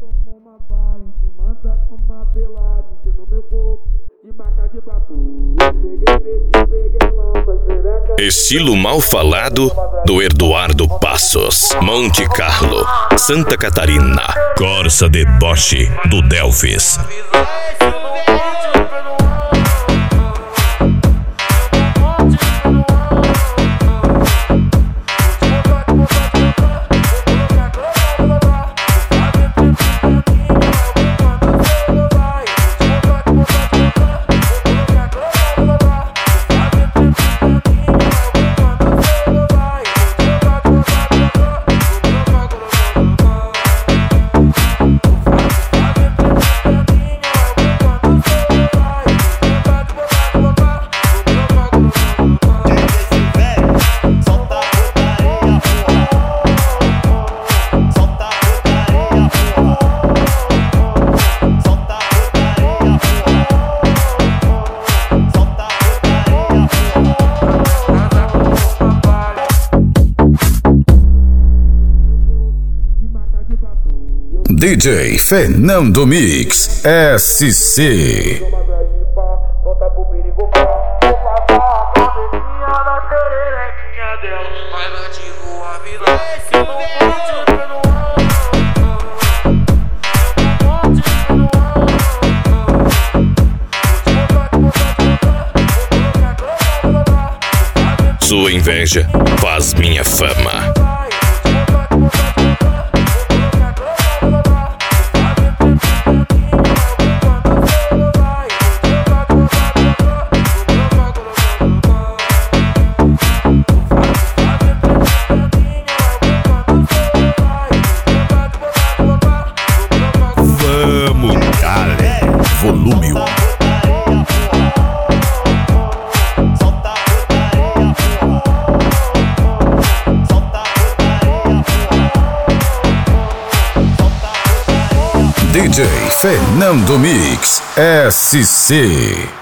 tomou uma bala em cima da cama pelada, enchendo meu corpo de maca de batu. Peguei lança, xereca. Estilo mal falado do Eduardo Passos. Monte Carlo, Santa Catarina. Corsa Deboche do Delvis. DJ Fernando Mix SC. Sua inveja faz minha fama. Vamos, galera. Volume 1. DJ Fernando Mix SC.